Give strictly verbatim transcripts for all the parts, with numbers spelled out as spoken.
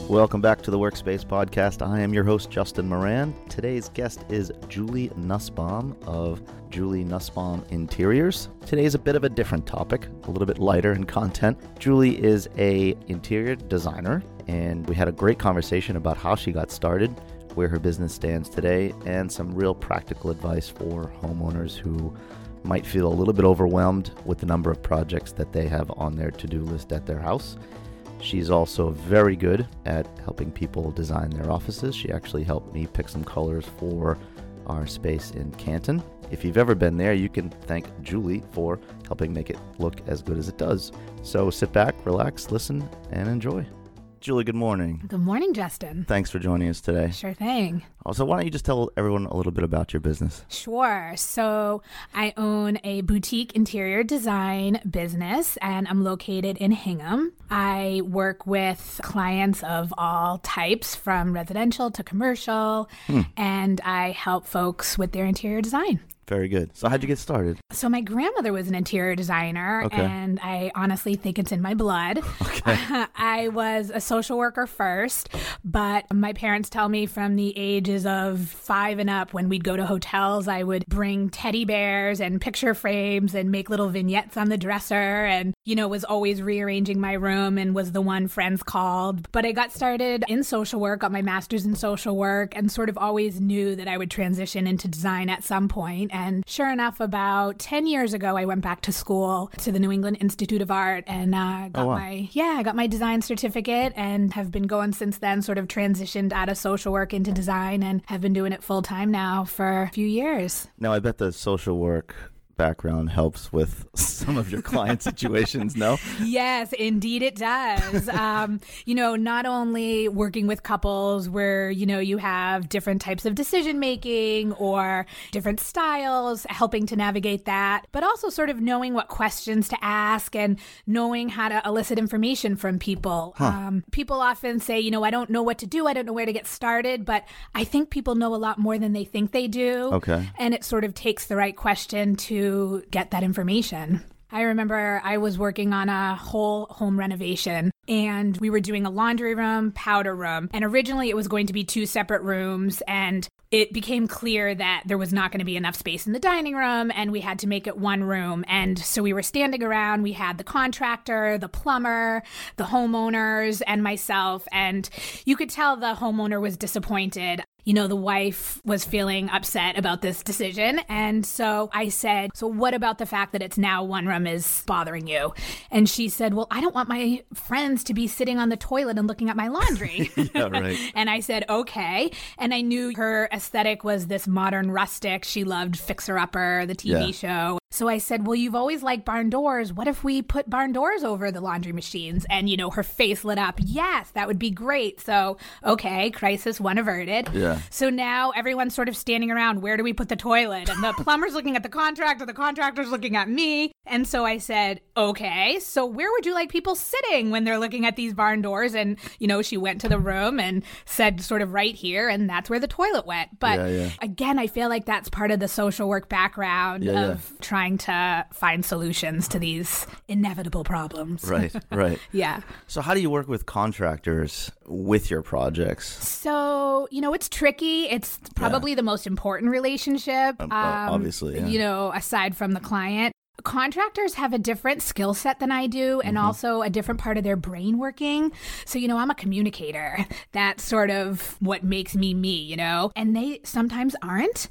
Welcome back to the Workspace Podcast. I am your host, Justin Moran. Today's guest is Julie Nussbaum of Julie Nussbaum Interiors. Today is a bit of a different topic, a little bit lighter in content. Julie is a interior designer, and we had a great conversation about how she got started, where her business stands today, and some real practical advice for homeowners who might feel a little bit overwhelmed with the number of projects that they have on their to-do list at their house. She's also very good at helping people design their offices. She actually helped me pick some colors for our space in Canton. If you've ever been there, you can thank Julie for helping make it look as good as it does. So sit back, relax, listen, and enjoy. Julie, good morning. Good morning, Justin. Thanks for joining us today. Sure thing. Also, why don't you just tell everyone a little bit about your business? Sure. So I own a boutique interior design business, and I'm located in Hingham. I work with clients of all types, from residential to commercial, hmm. and I help folks with their interior design. Very good. So how'd you get started? So my grandmother was an interior designer, okay. and I honestly think it's in my blood. Okay. I was a social worker first, but my parents tell me from the ages of five and up, when we'd go to hotels, I would bring teddy bears and picture frames and make little vignettes on the dresser, and, you know, was always rearranging my room and was the one friends called. But I got started in social work, got my master's in social work, and sort of always knew that I would transition into design at some point. And sure enough, about ten years ago, I went back to school to the New England Institute of Art and uh, got oh, wow. my, yeah, I got my design certificate and have been going since then, sort of transitioned out of social work into design and have been doing it full time now for a few years. Now, I bet the social work background helps with some of your client situations, no? Yes, indeed it does. um, you know, not only working with couples where, you know, you have different types of decision making or different styles, helping to navigate that, but also sort of knowing what questions to ask and knowing how to elicit information from people. Huh. Um, people often say, you know, I don't know what to do. I don't know where to get started, but I think people know a lot more than they think they do. Okay. And it sort of takes the right question to get that information. I remember I was working on a whole home renovation, and we were doing a laundry room, powder room, and originally it was going to be two separate rooms, and it became clear that there was not going to be enough space in the dining room, and we had to make it one room. And so we were standing around, we had the contractor, the plumber, the homeowners, and myself, and you could tell the homeowner was disappointed. You know, the wife was feeling upset about this decision. And so I said, so what about the fact that it's now one room is bothering you? And she said, well, I don't want my friends to be sitting on the toilet and looking at my laundry. Yeah, right. And I said, okay. And I knew her aesthetic was this modern rustic. She loved Fixer Upper, the T V yeah. show. So I said, well, you've always liked barn doors. What if we put barn doors over the laundry machines? And, you know, her face lit up. Yes, that would be great. So, okay, crisis one averted. Yeah. So now everyone's sort of standing around, where do we put the toilet? And the plumber's looking at the contractor, the contractor's looking at me. And so I said, okay, so where would you like people sitting when they're looking at these barn doors? And, you know, she went to the room and said sort of right here, and that's where the toilet went. But yeah, yeah. again, I feel like that's part of the social work background yeah, of yeah. trying to find solutions to these inevitable problems. Right, right. Yeah. So how do you work with contractors with your projects? So, you know, it's tricky. It's probably yeah. the most important relationship. Um, um, obviously, yeah. You know, aside from the client. Contractors have a different skill set than I do, and mm-hmm. also a different part of their brain working. So, you know, I'm a communicator. That's sort of what makes me me, you know, and they sometimes aren't.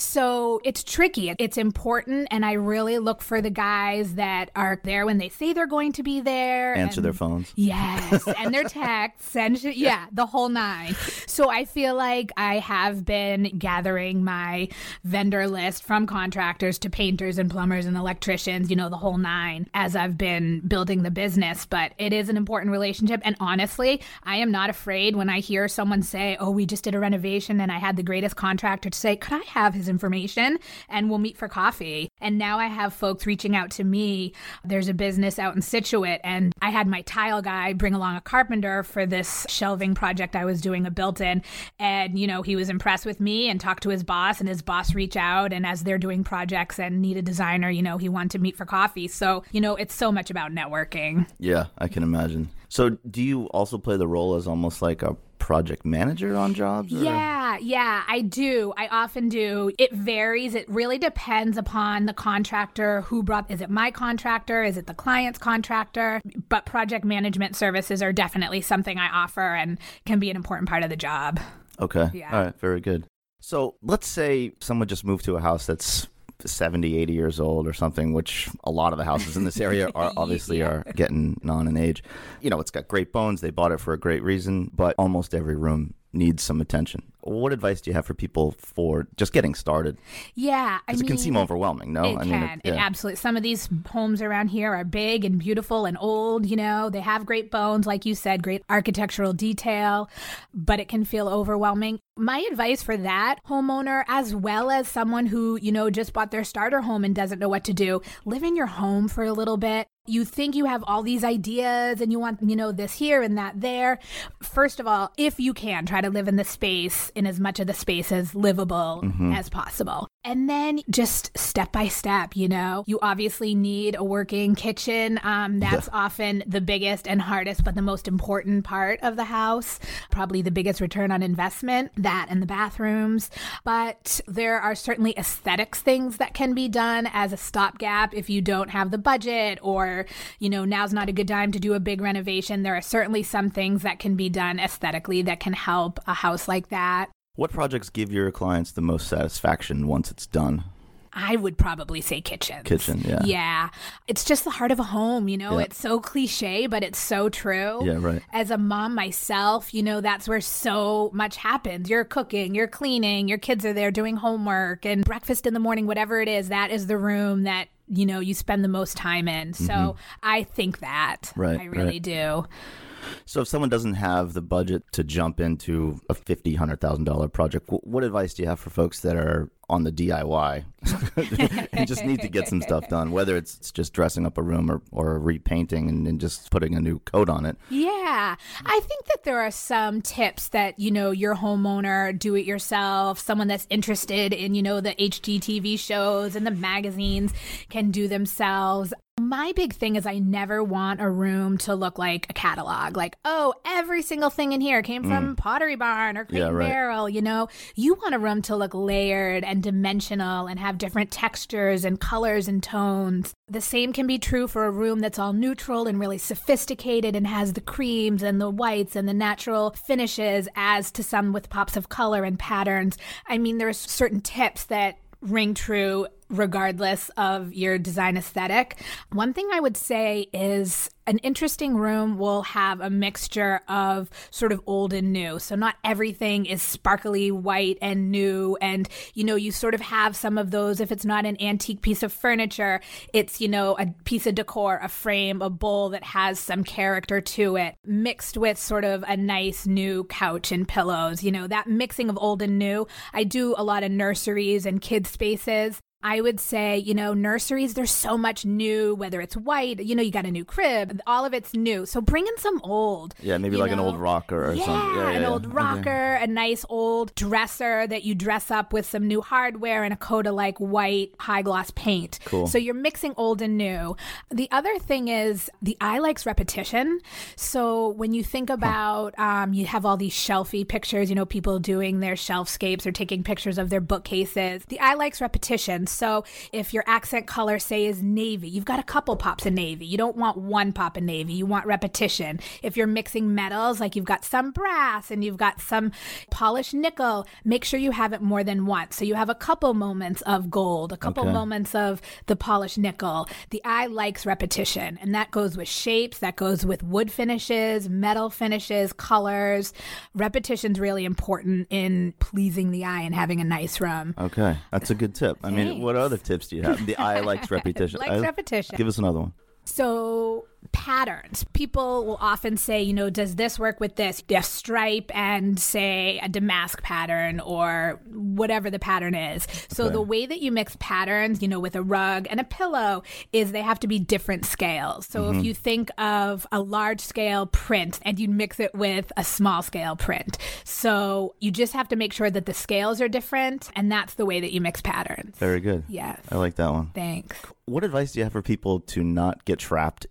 So it's tricky. It's important. And I really look for the guys that are there when they say they're going to be there. Answer and, their phones. Yes. And their texts and sh- yeah, the whole nine. So I feel like I have been gathering my vendor list from contractors to painters and plumbers and electricians, you know, the whole nine, as I've been building the business. But it is an important relationship. And honestly, I am not afraid when I hear someone say, oh, we just did a renovation and I had the greatest contractor to say, could I have his information? And we'll meet for coffee. And now I have folks reaching out to me. There's a business out in Scituate, and I had my tile guy bring along a carpenter for this shelving project I was doing a built-in. And, you know, he was impressed with me and talked to his boss, and his boss reached out. And as they're doing projects and need a designer, you know, he wanted to meet for coffee. So, you know, it's so much about networking. Yeah, I can imagine. So do you also play the role as almost like a project manager on jobs? Or? Yeah, yeah, I do. I often do. It varies. It really depends upon the contractor who brought. Is it my contractor? Is it the client's contractor? But project management services are definitely something I offer and can be an important part of the job. Okay. Yeah. All right. Very good. So let's say someone just moved to a house that's seventy, eighty years old or something, which a lot of the houses in this area are obviously yeah. are getting on in age. You know, it's got great bones. They bought it for a great reason, but almost every room needs some attention. What advice do you have for people for just getting started? Yeah, I Because mean, it can seem overwhelming, no? It I mean, can. It, yeah. It absolutely. Some of these homes around here are big and beautiful and old, you know. They have great bones, like you said, great architectural detail, but it can feel overwhelming. My advice for that homeowner, as well as someone who, you know, just bought their starter home and doesn't know what to do, live in your home for a little bit. You think you have all these ideas and you want, you know, this here and that there. First of all, if you can, try to live in the space, in as much of the space as livable mm-hmm. as possible. And then just step by step, you know, you obviously need a working kitchen. Um, that's yeah. often the biggest and hardest, but the most important part of the house. Probably the biggest return on investment, that and the bathrooms. But there are certainly aesthetics things that can be done as a stopgap if you don't have the budget, or, you know, now's not a good time to do a big renovation. There are certainly some things that can be done aesthetically that can help a house like that. What projects give your clients the most satisfaction once it's done? I would probably say kitchens. Kitchen, yeah. Yeah. It's just the heart of a home, you know? Yeah. It's so cliche, but it's so true. Yeah, right. As a mom myself, you know, that's where so much happens. You're cooking, you're cleaning, your kids are there doing homework and breakfast in the morning, whatever it is, that is the room that, you know, you spend the most time in. So mm-hmm. I think that. Right, I really right. do. So if someone doesn't have the budget to jump into a fifty thousand dollars, one hundred thousand dollars project, what advice do you have for folks that are on the D I Y and just need to get some stuff done, whether it's, it's just dressing up a room or, or repainting and, and just putting a new coat on it? Yeah, I think that there are some tips that, you know, your homeowner, do it yourself, someone that's interested in, you know, the H G T V shows and the magazines can do themselves. My big thing is I never want a room to look like a catalog. Like, oh, every single thing in here came from mm. Pottery Barn or Crate yeah, and right. Barrel. You know, you want a room to look layered and dimensional and have different textures and colors and tones. The same can be true for a room that's all neutral and really sophisticated and has the creams and the whites and the natural finishes, as to some with pops of color and patterns. I mean, there's certain tips that ring true regardless of your design aesthetic. One thing I would say is an interesting room will have a mixture of sort of old and new. So not everything is sparkly white and new. And, you know, you sort of have some of those. If it's not an antique piece of furniture, it's, you know, a piece of decor, a frame, a bowl that has some character to it, mixed with sort of a nice new couch and pillows. You know, that mixing of old and new. I do a lot of nurseries and kids spaces. I would say, you know, nurseries, there's so much new, whether it's white, you know, you got a new crib, all of it's new. So bring in some old. Yeah, maybe like know? an old rocker or yeah, something. Yeah, an yeah, old yeah. rocker, Okay. a nice old dresser that you dress up with some new hardware and a coat of like white high gloss paint. Cool. So you're mixing old and new. The other thing is the eye likes repetition. So when you think about, huh. um, you have all these shelfie pictures, you know, people doing their shelfscapes or taking pictures of their bookcases. The eye likes repetition. So if your accent color, say, is navy, you've got a couple pops of navy. You don't want one pop of navy. You want repetition. If you're mixing metals, like you've got some brass and you've got some polished nickel, make sure you have it more than once. So you have a couple moments of gold, a couple okay. moments of the polished nickel. The eye likes repetition, and that goes with shapes, that goes with wood finishes, metal finishes, colors. Repetition's really important in pleasing the eye and having a nice room. Okay, that's a good tip. I Thanks. mean, what other tips do you have? The eye likes repetition. likes I, repetition. Give us another one. So patterns. People will often say, you know, does this work with this? A stripe and say a damask pattern or whatever the pattern is. So okay. the way that you mix patterns, you know, with a rug and a pillow is they have to be different scales. So mm-hmm. if you think of a large scale print and you mix it with a small scale print. So you just have to make sure that the scales are different, and that's the way that you mix patterns. Very good. Yes. I like that one. Thanks. What advice do you have for people to not get trapped in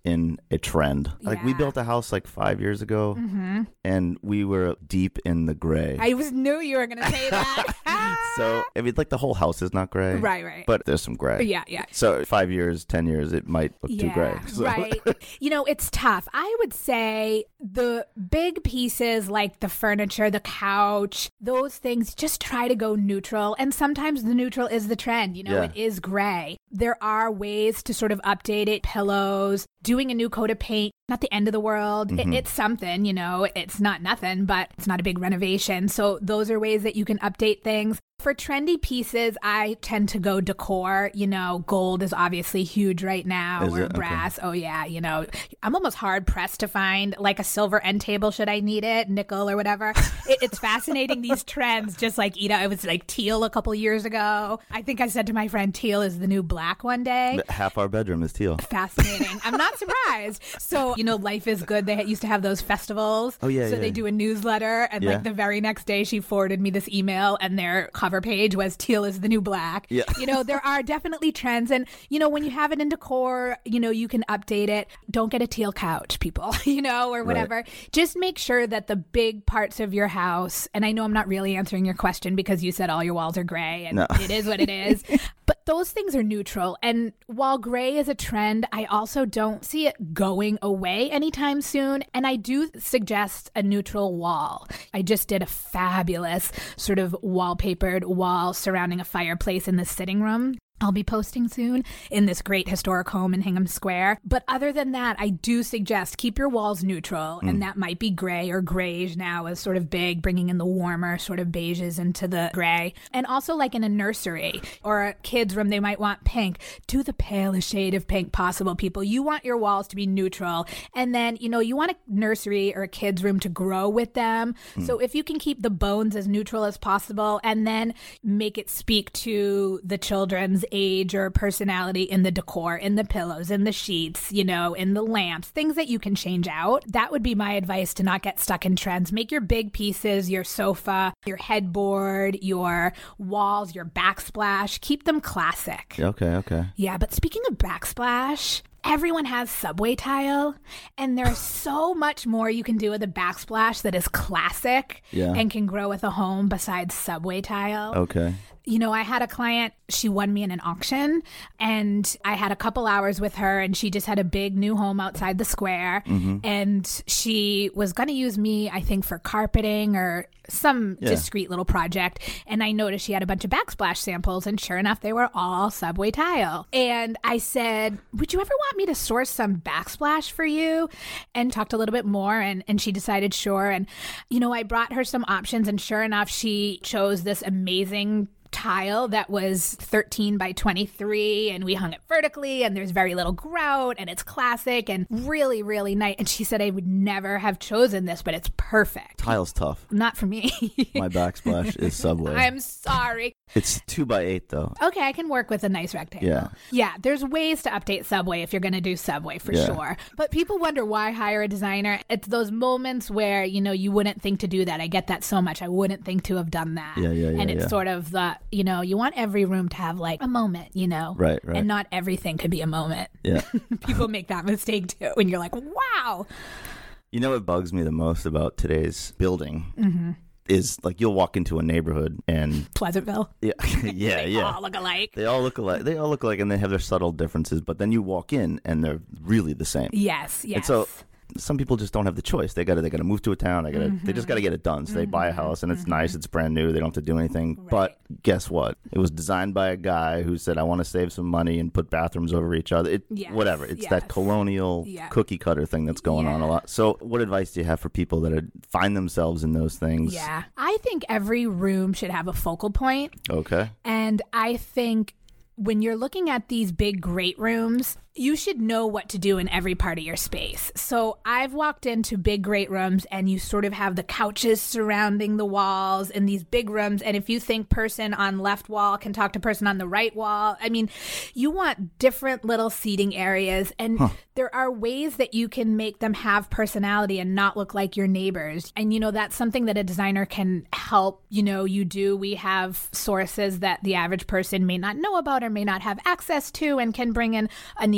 a trend. Like Yeah. we built a house like five years ago, Mm-hmm. and we were deep in the gray. I was knew you were going to say that. So I mean, like the whole house is not gray, Right, right. but there's some gray. Yeah, yeah. So five years, ten years, it might look too gray. So- Right. You know, it's tough. I would say the big pieces like the furniture, the couch, those things, just try to go neutral. And sometimes the neutral is the trend. You know, Yeah. it is gray. There are ways to sort of update it. Pillows, doing a new coat of paint, not the end of the world. Mm-hmm. It, it's something, you know, it's not nothing, but it's not a big renovation. So those are ways that you can update things. For trendy pieces, I tend to go decor. You know, gold is obviously huge right now, Is or it? Okay. brass. Oh, yeah. You know, I'm almost hard pressed to find like a silver end table should I need it, nickel or whatever. it, it's fascinating, these trends, just like Ida. It was like teal a couple years ago. I think I said to my friend, teal is the new black one day. Half our bedroom is teal. Fascinating. I'm not surprised. So, you know, Life is Good. They used to have those festivals. Oh, yeah, So yeah. they do a newsletter. And Yeah. like the very next day, she forwarded me this email and their cover page was teal is the new black. Yeah. You know, there are definitely trends. And, you know, when you have it in decor, you know, you can update it. Don't get a teal couch, people, you know, or whatever. Just make sure that the big parts of your house, and I know I'm not really answering your question because you said all your walls are gray and No. it is what it is. But those things are neutral. And while gray is a trend, I also don't see it going away anytime soon. And I do suggest a neutral wall. I just did a fabulous sort of wallpapered wall surrounding a fireplace in the sitting room. I'll be posting soon in this great historic home in Hingham Square. But other than that, I do suggest keep your walls neutral. And that might be gray or grayish now is sort of big, bringing in the warmer sort of beiges into the gray. And also like in a nursery or a kid's room, they might want pink. Do the palest shade of pink possible, people. You want your walls to be neutral. And then, you know, you want a nursery or a kid's room to grow with them. So if you can keep the bones as neutral as possible and then make it speak to the children's age or personality in the decor, in the pillows, in the sheets, you know, in the lamps, things that you can change out. That would be my advice to not get stuck in trends. Make your big pieces, your sofa, your headboard, your walls, your backsplash, keep them classic. Okay, okay. Yeah, but speaking of backsplash, everyone has subway tile, and there's so much more you can do with a backsplash that is classic Yeah. and can grow with a home besides subway tile. Okay. You know, I had a client, she won me in an auction, and I had a couple hours with her, and she just had a big new home outside the square. Mm-hmm. And she was going to use me, I think, for carpeting or some Yeah. discreet little project. And I noticed she had a bunch of backsplash samples, and sure enough, they were all subway tile. And I said, would you ever want me to source some backsplash for you? And talked a little bit more, and, and she decided sure. And, you know, I brought her some options, and sure enough, she chose this amazing tile that was thirteen by twenty-three, and we hung it vertically, and there's very little grout, and it's classic and really, really nice. And she said, I would never have chosen this, but it's perfect. Tile's tough. Not for me. My backsplash is subway. I'm sorry. It's two by eight though. Okay, I can work with a nice rectangle. Yeah. Yeah, there's ways to update Subway if you're going to do Subway for Yeah. sure. But people wonder why hire a designer. It's those moments where, you know, you wouldn't think to do that. I get that so much. I wouldn't think to have done that. Yeah, yeah, yeah, And it's yeah. sort of the, you know, you want every room to have like a moment, you know? Right, right. And not everything could be a moment. Yeah. People make that mistake too. And you're like, wow. You know what bugs me the most about today's building Mm-hmm. is like you'll walk into a neighborhood and Pleasantville. yeah, yeah, They yeah. all look alike. They all look alike. They all look alike, and they have their subtle differences. But then you walk in, and they're really the same. Yes, yes. And so some people just don't have the choice. They got to they got to move to a town. They got to Mm-hmm. they just got to get it done. So they buy a house, and it's nice. It's brand new. They don't have to do anything. But guess what? It was designed by a guy who said, "I want to save some money and put bathrooms over each other." It Yes, whatever. It's yes. that colonial Yeah. cookie cutter thing that's going on a Yeah. lot. So what advice do you have for people that are, find themselves in those things? Yeah. I think every room should have a focal point. Okay. And I think when you're looking at these big, great rooms, you should know what to do in every part of your space. So I've walked into big, great rooms, and you sort of have the couches surrounding the walls in these big rooms. And if you think person on left wall can talk to person on the right wall, I mean, you want different little seating areas. And Huh. there are ways that you can make them have personality and not look like your neighbors. And, you know, that's something that a designer can help, you know, you do. We have sources that the average person may not know about or may not have access to, and can bring in a neat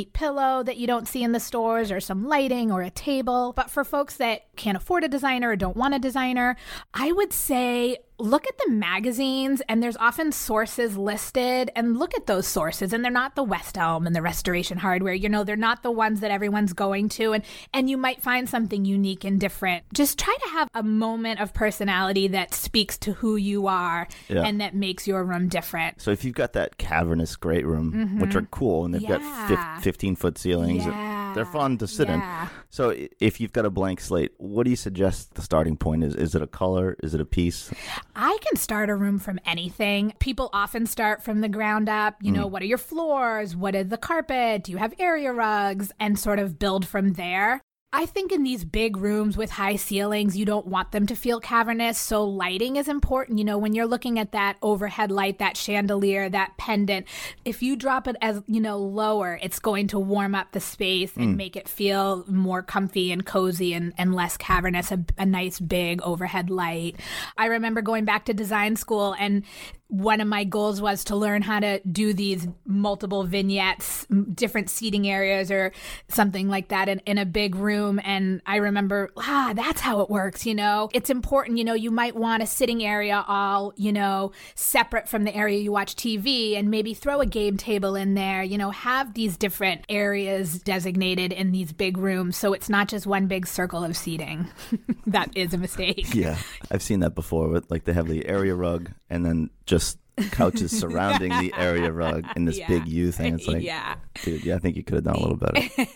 neat pillow that you don't see in the stores, or some lighting or a table. But for folks that can't afford a designer or don't want a designer, I would say look at the magazines, and there's often sources listed, and look at those sources, and they're not the West Elm and the Restoration Hardware. You know, they're not the ones that everyone's going to, and, and you might find something unique and different. Just try to have a moment of personality that speaks to who you are yeah. and that makes your room different. So if you've got that cavernous great room, mm-hmm. which are cool, and they've yeah. got fifteen-foot ceilings, yeah. they're fun to sit yeah. in. So if you've got a blank slate, what do you suggest the starting point is? Is it a color? Is it a piece? I can start a room from anything. People often start from the ground up. You know, mm. what are your floors? What is the carpet? Do you have area rugs? And sort of build from there. I think in these big rooms with high ceilings, you don't want them to feel cavernous. So lighting is important. You know, when you're looking at that overhead light, that chandelier, that pendant, if you drop it as, you know, lower, it's going to warm up the space and mm. make it feel more comfy and cozy and, and less cavernous, a, a nice big overhead light. I remember going back to design school, and one of my goals was to learn how to do these multiple vignettes, different seating areas or something like that in, in a big room. And I remember, ah, that's how it works, you know. It's important, you know, you might want a sitting area all, you know, separate from the area you watch T V, and maybe throw a game table in there, you know, have these different areas designated in these big rooms so it's not just one big circle of seating. That is a mistake. Yeah, I've seen that before. With, like, they have the area rug and then just couches surrounding the area rug in this yeah. big U thing. It's like, yeah. dude, yeah, I think you could have done a little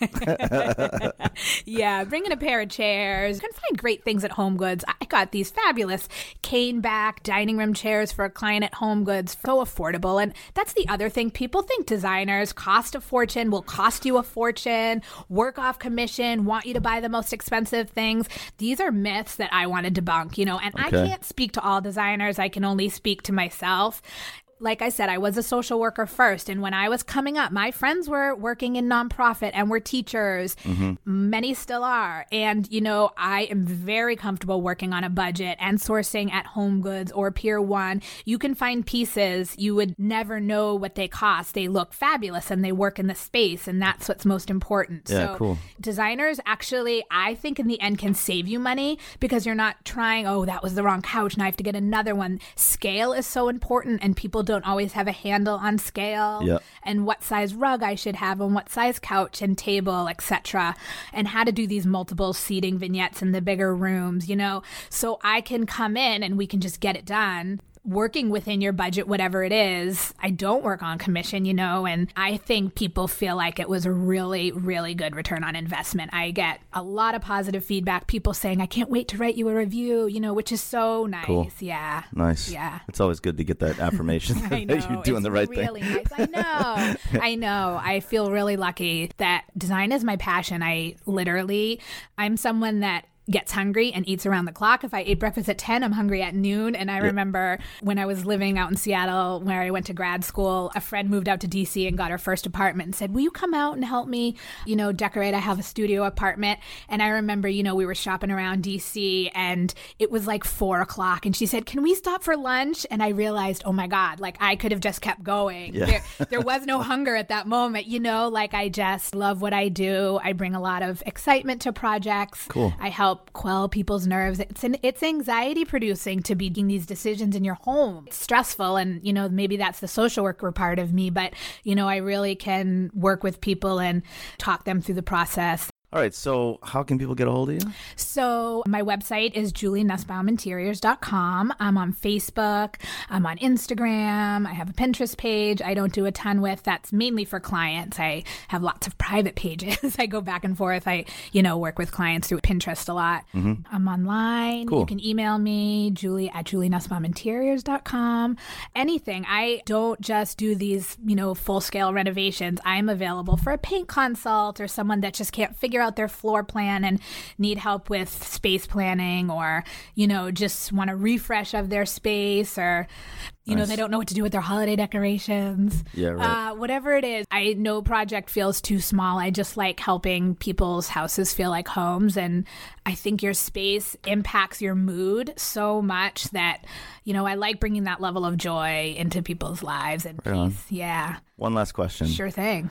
better. Yeah, bring in a pair of chairs. You can find great things at Home Goods. I got these fabulous cane back dining room chairs for a client at Home Goods. So affordable. And that's the other thing. People think designers cost a fortune, will cost you a fortune, work off commission, want you to buy the most expensive things. These are myths that I want to debunk, you know, and okay. I can't speak to all designers. I can only speak to myself. Like I said, I was a social worker first. And when I was coming up, my friends were working in nonprofit and were teachers. Mm-hmm. Many still are. And, you know, I am very comfortable working on a budget and sourcing at Home Goods or Pier one. You can find pieces. You would never know what they cost. They look fabulous and they work in the space. And that's what's most important. Yeah, so cool. Designers actually, I think in the end can save you money because you're not trying, oh, that was the wrong couch and I have to get another one. Scale is so important, and people don't always have a handle on scale yep. and what size rug I should have and what size couch and table, et cetera, and how to do these multiple seating vignettes in the bigger rooms, you know, so I can come in and we can just get it done. Working within your budget, whatever it is. I don't work on commission, you know, and I think people feel like it was a really, really good return on investment. I get a lot of positive feedback, people saying, I can't wait to write you a review, you know, which is so nice. Cool. Yeah. Nice. Yeah. It's always good to get that affirmation I know. that you're doing it's the right really thing. Nice. I know. I know. I feel really lucky that design is my passion. I literally, I'm someone that gets hungry and eats around the clock. If I ate breakfast at ten, I'm hungry at noon. And I yep. remember when I was living out in Seattle, where I went to grad school, a friend moved out to D C and got her first apartment and said, will you come out and help me, you know, decorate? I have a studio apartment. And I remember, you know, we were shopping around D C and it was like four o'clock. And she said, can we stop for lunch? And I realized, oh my God, like I could have just kept going. Yeah. There, there was no hunger at that moment, you know, like I just love what I do. I bring a lot of excitement to projects. Cool. I help quell people's nerves. It's an, it's anxiety producing to be making these decisions in your home. It's stressful, and you know, maybe that's the social worker part of me, but you know, I really can work with people and talk them through the process. All right, so how can people get a hold of you? So my website is julie nussbaum interiors dot com. I'm on Facebook. I'm on Instagram. I have a Pinterest page I don't do a ton with. That's mainly for clients. I have lots of private pages. I go back and forth. I, you know, work with clients through Pinterest a lot. Mm-hmm. I'm online. Cool. You can email me, julie at julie nussbaum interiors dot com. Anything. I don't just do these, you know, full-scale renovations. I'm available for a paint consult or someone that just can't figure out their floor plan and need help with space planning, or you know, just want a refresh of their space, or you nice. know, they don't know what to do with their holiday decorations. Yeah, right. Uh, whatever it is, I no project feels too small. I just like helping people's houses feel like homes, and I think your space impacts your mood so much that, you know, I like bringing that level of joy into people's lives and right peace. On. Yeah. One last question. Sure thing.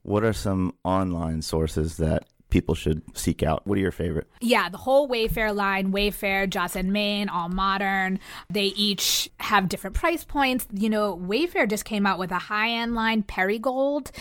What are some online sources that people should seek out? What are your favorite? Yeah, the whole Wayfair line, Wayfair, Joss and Main, All Modern, they each have different price points. You know, Wayfair just came out with a high-end line, Perigold,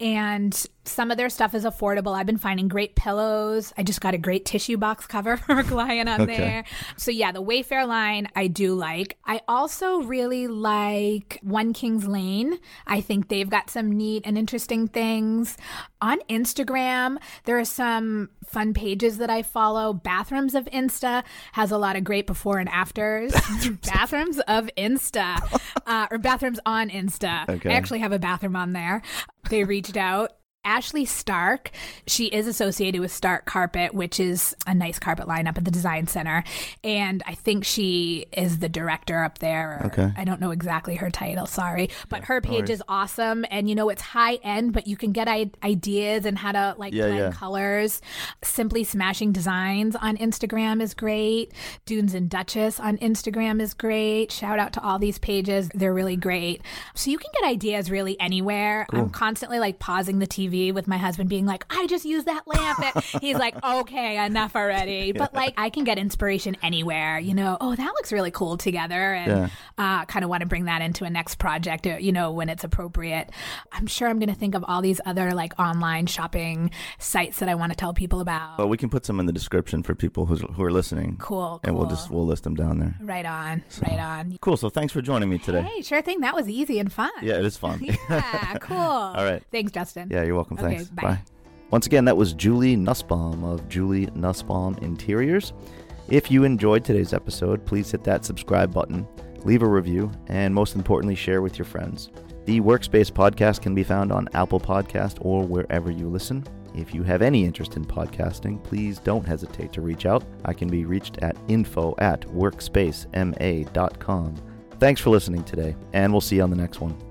and some of their stuff is affordable. I've been finding great pillows. I just got a great tissue box cover for a client on Okay. there. So yeah, the Wayfair line I do like. I also really like One Kings Lane. I think they've got some neat and interesting things. On Instagram, there are some fun pages that I follow. Bathrooms of Insta has a lot of great before and afters. Bathrooms of Insta, uh, or Bathrooms on Insta. Okay. I actually have a bathroom on there. They reached out. Ashley Stark, she is associated with Stark Carpet, which is a nice carpet line up at the Design Center. And I think she is the director up there. Okay. I don't know exactly her title, sorry. But her page worries. is awesome. And, you know, it's high end, but you can get I- ideas and how to, like, Yeah, blend yeah. colors. Simply Smashing Designs on Instagram is great. Dunes and Duchess on Instagram is great. Shout out to all these pages. They're really great. So you can get ideas really anywhere. I'm constantly, like, pausing the T V with my husband being like, I just used that lamp. And he's like, okay, enough already. But like, I can get inspiration anywhere, you know, oh, that looks really cool together. And Yeah. uh, kind of want to bring that into a next project, uh, you know, when it's appropriate. I'm sure I'm going to think of all these other like online shopping sites that I want to tell people about. Well, we can put some in the description for people who's, who are listening. Cool, And we'll cool. just, we'll list them down there. Right on, right on. Cool. So thanks for joining me today. Hey, sure thing. That was easy and fun. Yeah, it is fun. Yeah, cool. All right. Thanks, Justin. Yeah, you're welcome. Okay, Thanks. bye. Once again, that was Julie Nussbaum of Julie Nussbaum Interiors. If you enjoyed today's episode, please hit that subscribe button, leave a review, and most importantly, share with your friends. The Workspace podcast can be found on Apple Podcast or wherever you listen. If you have any interest in podcasting, please don't hesitate to reach out. I can be reached at info at workspacema dot com. Thanks for listening today, and we'll see you on the next one.